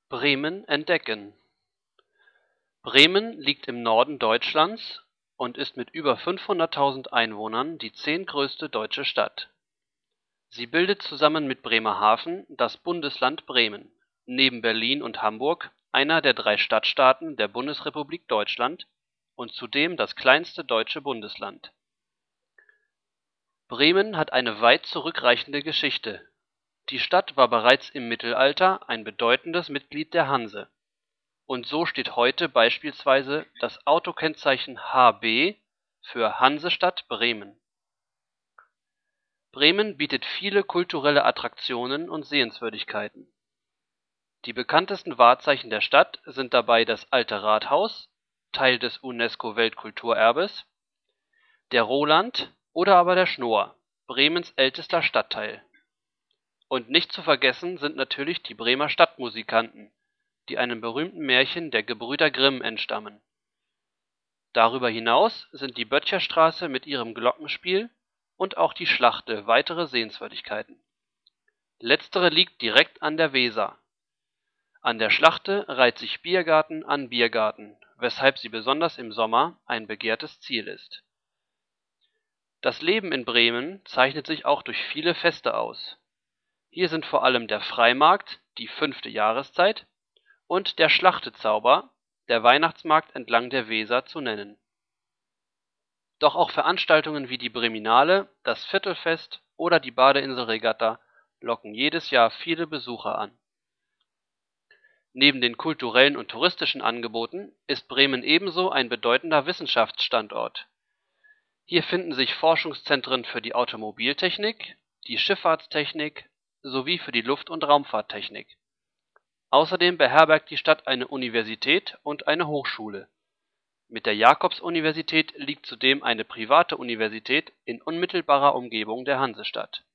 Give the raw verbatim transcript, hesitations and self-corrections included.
Bremen entdecken. Bremen liegt im Norden Deutschlands und ist mit über fünfhunderttausend Einwohnern die zehntgrößte deutsche Stadt. Sie bildet zusammen mit Bremerhaven das Bundesland Bremen, neben Berlin und Hamburg einer der drei Stadtstaaten der Bundesrepublik Deutschland und zudem das kleinste deutsche Bundesland. Bremen hat eine weit zurückreichende Geschichte. Die Stadt war bereits im Mittelalter ein bedeutendes Mitglied der Hanse. Und so steht heute beispielsweise das Autokennzeichen H B für Hansestadt Bremen. Bremen bietet viele kulturelle Attraktionen und Sehenswürdigkeiten. Die bekanntesten Wahrzeichen der Stadt sind dabei das Alte Rathaus, Teil des UNESCO-Weltkulturerbes, der Roland oder aber der Schnohr, Bremens ältester Stadtteil. Und nicht zu vergessen sind natürlich die Bremer Stadtmusikanten, die einem berühmten Märchen der Gebrüder Grimm entstammen. Darüber hinaus sind die Böttcherstraße mit ihrem Glockenspiel und auch die Schlachte weitere Sehenswürdigkeiten. Letztere liegt direkt an der Weser. An der Schlachte reiht sich Biergarten an Biergarten, weshalb sie besonders im Sommer ein begehrtes Ziel ist. Das Leben in Bremen zeichnet sich auch durch viele Feste aus. Hier sind vor allem der Freimarkt, die fünfte Jahreszeit, und der Schlachtezauber, der Weihnachtsmarkt entlang der Weser, zu nennen. Doch auch Veranstaltungen wie die Breminale, das Viertelfest oder die Badeinselregatta locken jedes Jahr viele Besucher an. Neben den kulturellen und touristischen Angeboten ist Bremen ebenso ein bedeutender Wissenschaftsstandort. Hier finden sich Forschungszentren für die Automobiltechnik, die Schifffahrtstechnik sowie für die Luft- und Raumfahrttechnik. Außerdem beherbergt die Stadt eine Universität und eine Hochschule. Mit der Jakobs-Universität liegt zudem eine private Universität in unmittelbarer Umgebung der Hansestadt